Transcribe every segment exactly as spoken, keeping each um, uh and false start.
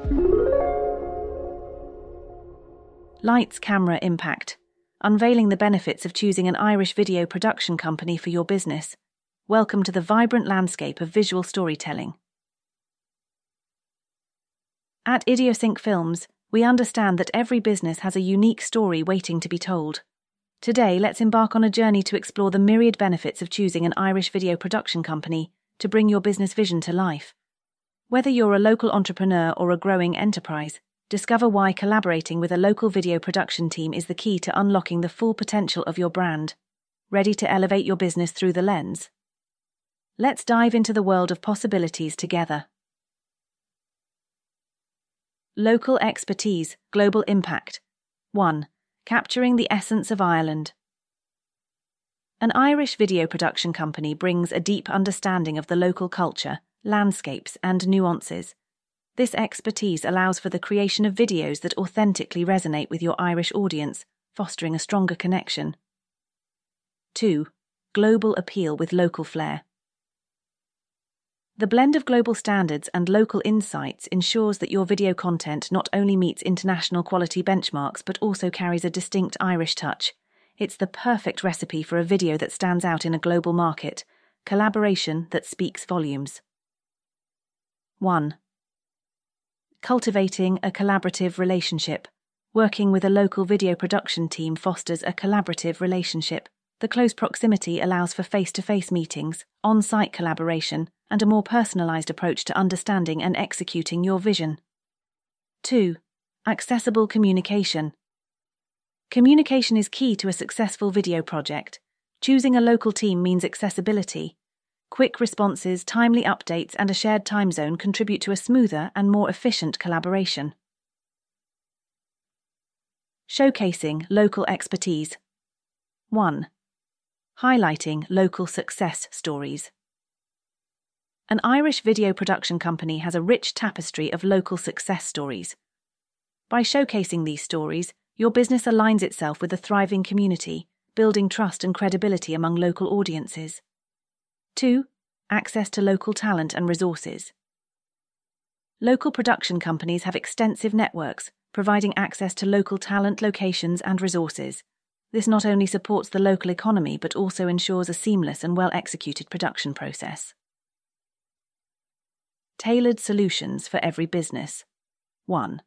Lights, Camera, Impact. Unveiling the benefits of choosing an Irish video production company for your business. Welcome to the vibrant landscape of visual storytelling. At Idiosync Films, we understand that every business has a unique story waiting to be told. Today, let's embark on a journey to explore the myriad benefits of choosing an Irish video production company to bring your business vision to life. Whether you're a local entrepreneur or a growing enterprise, discover why collaborating with a local video production team is the key to unlocking the full potential of your brand. Ready to elevate your business through the lens? Let's dive into the world of possibilities together. Local expertise, global impact. one. Capturing the essence of Ireland. An Irish video production company brings a deep understanding of the local culture, landscapes, and nuances. This expertise allows for the creation of videos that authentically resonate with your Irish audience, fostering a stronger connection. two. Global appeal with local flair. The blend of global standards and local insights ensures that your video content not only meets international quality benchmarks but also carries a distinct Irish touch. It's the perfect recipe for a video that stands out in a global market, collaboration that speaks volumes. one. Cultivating a collaborative relationship. Working with a local video production team fosters a collaborative relationship. The close proximity allows for face-to-face meetings, on-site collaboration, and a more personalized approach to understanding and executing your vision. two. Accessible communication. Communication is key to a successful video project. Choosing a local team means accessibility. Quick responses, timely updates, and a shared time zone contribute to a smoother and more efficient collaboration. Showcasing local expertise. one. Highlighting local success stories. An Irish video production company has a rich tapestry of local success stories. By showcasing these stories, your business aligns itself with a thriving community, building trust and credibility among local audiences. two. Access to local talent and resources. Local production companies have extensive networks, providing access to local talent, locations, and resources. This not only supports the local economy but also ensures a seamless and well-executed production process. Tailored solutions for every business. one.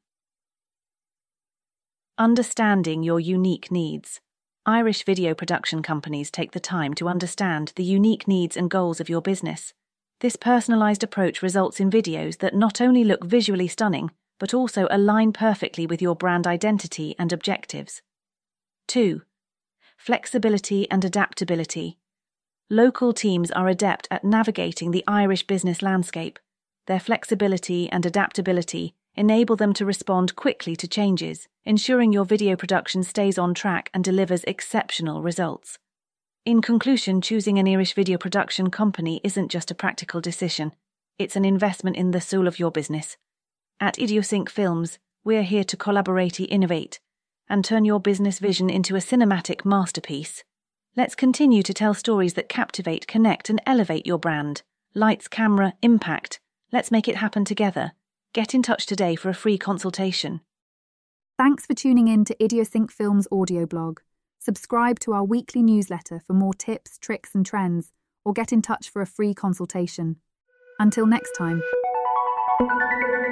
Understanding your unique needs. Irish video production companies take the time to understand the unique needs and goals of your business. This personalized approach results in videos that not only look visually stunning, but also align perfectly with your brand identity and objectives. two. Flexibility and adaptability. Local teams are adept at navigating the Irish business landscape. Their flexibility and adaptability enable them to respond quickly to changes, ensuring your video production stays on track and delivers exceptional results. In conclusion, choosing an Irish video production company isn't just a practical decision, it's an investment in the soul of your business. At Idiosync Films, we're here to collaborate, innovate, and turn your business vision into a cinematic masterpiece. Let's continue to tell stories that captivate, connect, and elevate your brand. Lights, camera, impact. Let's make it happen together. Get in touch today for a free consultation. Thanks for tuning in to Idiosync Films audio blog. Subscribe to our weekly newsletter for more tips, tricks, and trends, or get in touch for a free consultation. Until next time.